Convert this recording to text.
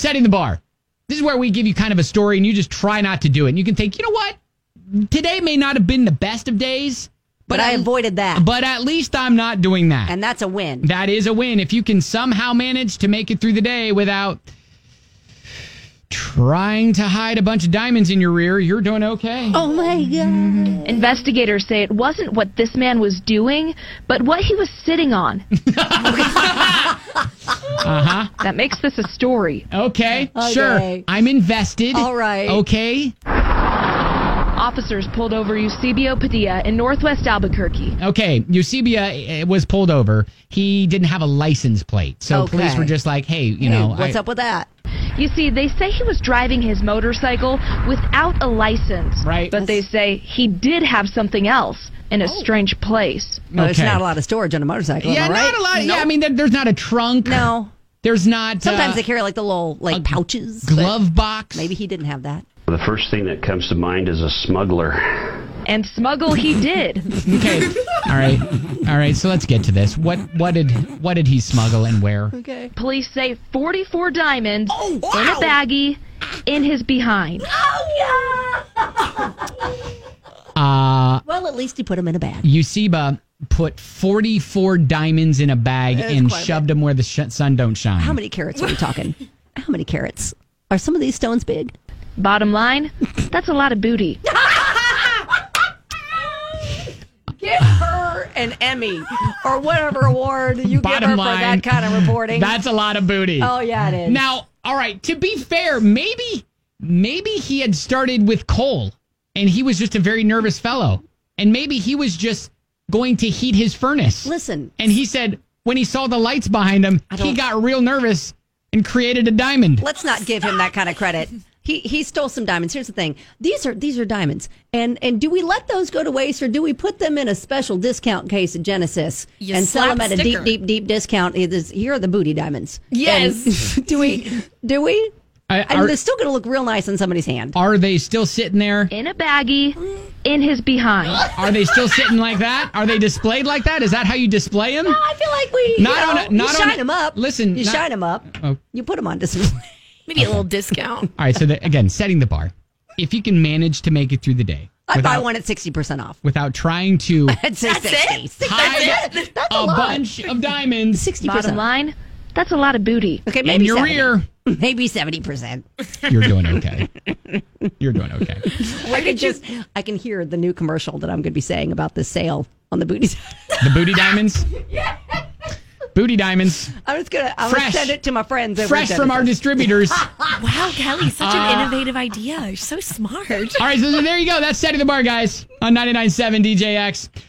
setting the bar. This is where we give you kind of a story and you just try not to do it. And you can think, you know what? Today may not have been the best of days. But I avoided that. But at least I'm not doing that. And that's a win. That is a win. If you can somehow manage to make it through the day without trying to hide a bunch of diamonds in your rear, you're doing okay. Oh, my God. Investigators say it wasn't what this man was doing, but what he was sitting on. That makes this a story. Okay, sure. I'm invested. All right. Okay. Officers pulled over Eusebio Padilla in northwest Albuquerque. Okay, Eusebio was pulled over. He didn't have a license plate. So police were just like, hey, you know. What's up with that? You see, they say he was driving his motorcycle without a license. Right. But they say he did have something else in a strange place. Well, there's not a lot of storage on a motorcycle. Yeah, am I right? not a lot. Yeah, I mean, there's not a trunk. No. There's not. Sometimes they carry like the little pouches. Glove box. Maybe he didn't have that. The first thing that comes to mind is a smuggler. And smuggle he did. Okay. All right. So let's get to this. What did he smuggle and where? Okay. Police say 44 diamonds in a baggie in his behind. Well, at least he put them in a bag. Eusebio put 44 diamonds in a bag and shoved them where the sun don't shine. How many carats are we talking? How many carats? Are some of these stones big? Bottom line, that's a lot of booty. Give her an Emmy or whatever award you give her for that kind of reporting. That's a lot of booty. Oh, yeah, it is. Now, all right, to be fair, maybe he had started with coal and he was just a very nervous fellow. And maybe he was just going to heat his furnace. Listen. And he said when he saw the lights behind him, he got real nervous and created a diamond. Let's not give him that kind of credit. He stole some diamonds. Here's the thing. These are diamonds. And do we let those go to waste or do we put them in a special discount case at Genesis and sell them at a deep discount? Here are the booty diamonds. Yes. And do we? They're still going to look real nice in somebody's hand. Are they still sitting there? In a baggie in his behind. Are they still sitting like that? Are they displayed like that? Is that how you display them? No, I feel like you shine them up. Listen. Shine them up. Oh. You put them on display. Maybe a little discount. All right, so again, setting the bar. If you can manage to make it through the day. I'd buy one at 60% off. Without trying to I'd say 60. hide a bunch of diamonds. 60%. Bottom line, that's a lot of booty. Okay, maybe in your 70. rear. Maybe 70%. You're doing okay. You're doing okay. I can hear the new commercial that I'm going to be saying about this sale on the booty. The booty diamonds? Yeah. Booty diamonds. I'm going to send it to my friends. Fresh from our distributors. Wow, Kelly, such an innovative idea. You're so smart. All right, so there you go. That's Setting the Bar, guys, on 99.7 DJX.